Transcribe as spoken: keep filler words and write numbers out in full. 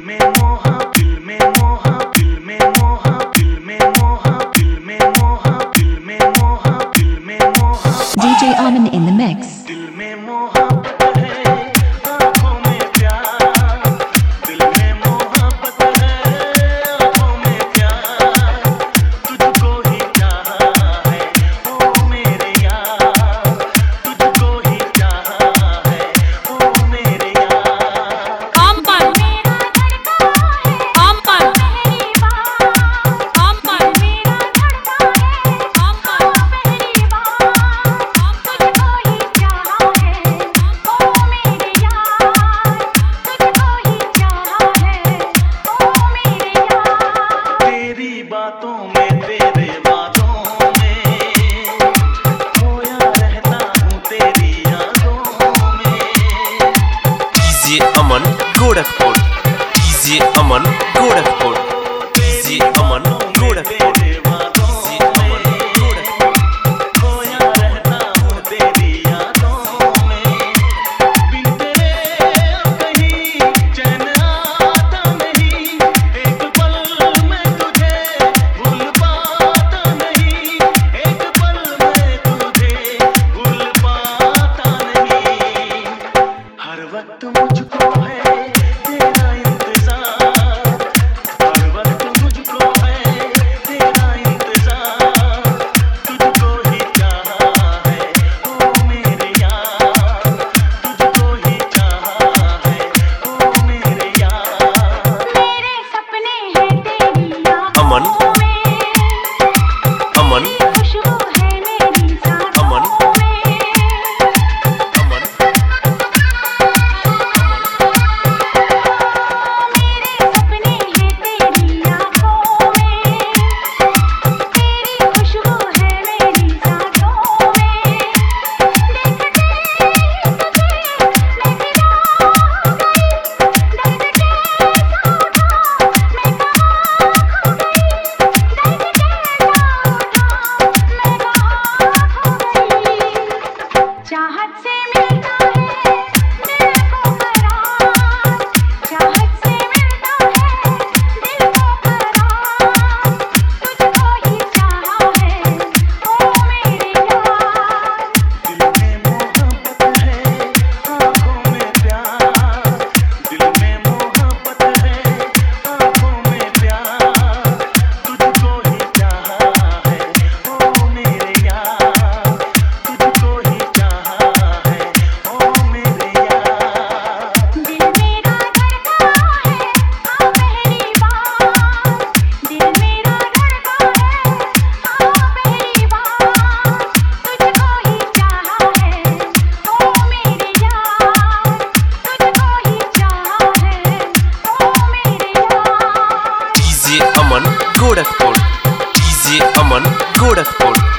में मोहा दिल में मोहा दिल में मोहा दिल में मोहा दिल में मोहा दिल में मोहा दिल में मोहा D J Aman in the mix. दिल में मोहब्बत है आँखों में प्यार दिल में मोहब्बत है आँखों में प्यार तुझको ही चाहा है ओ मेरे यार तुझको ही चाहा है ओ मेरे यार हम पर मेरा धड़का है हम पर पहली बार हम पर मेरा धड़का है हम पर पहली बार हम तुझको ही चाहा है ओ मेरे यार तुझको ही चाहा है ओ मेरे यार तेरी बातों में तेरे बातों में खोया रहता हूँ तेरी यादों में D J Aman Gorakhpur D J Aman Gorakhpur D J Aman Gorakhpur तेरे बातों में खोया रहता हूँ तेरी यादों में बिन तेरे अब कहीं चैन आता नहीं एक पल मैं तुझे भूल पाता नहीं एक पल मैं तुझे भूल पाता नहीं हर वक्त मुझको है तेरा इंतजार हर वक्त मुझको है तेरा इंतजार तुझको ही चाहा है ओ मेरे यार तुझको ही चाहा है ओ मेरे यार मेरे सपने हैं तेरी अमन आँखों में अमन खुशबू है मेरी सांसों अमन में अमन मेरे सपने हैं तेरी आँखों में तेरी खुशबू है मेरी सांसों में देखते तुझे मैं फिदा हो गई दर्द के साथ मैं कहाँ खो गई दर्द के साथ मैं कहाँ खो गई चाहत से मिलता है दिल को करार चाहत से मिलता है दिल को करार तुझको ही चाहा है ओ मेरे यार दिल में मोहब्बत है आँखों में प्यार दिल में मोहब्बत है आँखों में प्यार तुझको ही चाहा है ओ मेरे यार तुझको ही चाहा है ओ मेरे यार दिल मेरा धड़का है आ पहली बार दिल मेरा धड़का है आ पहली बार तुझको ही चाहा है ओ मेरे यार तुझको ही चाहा है ओ मेरे यार D J Aman Gorakhpur D J Aman Gorakhpur